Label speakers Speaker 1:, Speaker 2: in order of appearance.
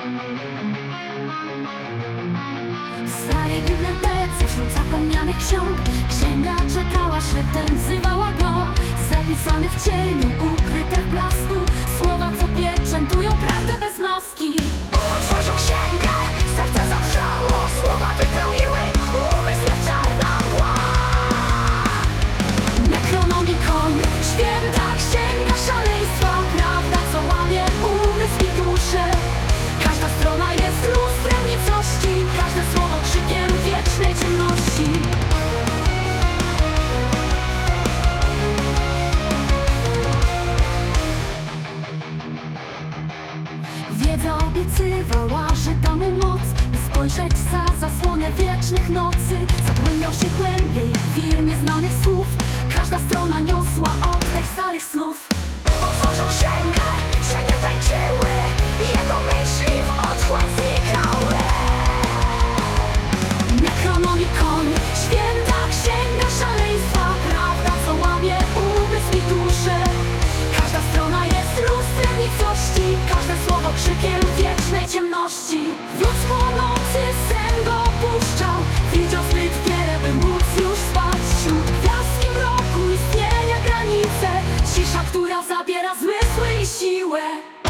Speaker 1: W starej bibliotece wśród zapomnianych ksiąg księga czytała, szeptem wzywała go. Zapisane w cieniu, ukryte w blasku słowa, co pieczętują prawdę bez maski.
Speaker 2: Otworzył księgę, serce zawrzało, słowa wypełniły umysł jak czarna mgła.
Speaker 1: Necronomicon, święta księga szaleństwa, prawda, co łamie umysł i duszę. Każda strona jest lustrem nicości, każde słowo krzykiem wiecznej ciemności. Wiedza obiecywała, że da mu moc, by spojrzeć za zasłonę wiecznych nocy. Zagłębiał się głębiej w wir nieznanych słów, każda strona niosła oddech starych snów.
Speaker 2: Otworzył księgę, księgi tańczyły, jego myśli w otchłań znikały.
Speaker 1: Necronomicon, święta księga szaleństwa, prawda, co łamie umysł i duszę. Każda strona jest lustrem nicości, każde słowo krzykiem wiecznej ciemności. Wódz płonący sen go opuszczał, widział zbyt wiele, by móc już spać. Wśród gwiazd i mroku istnienia granice, cisza, która zabiera zmysły i siłę.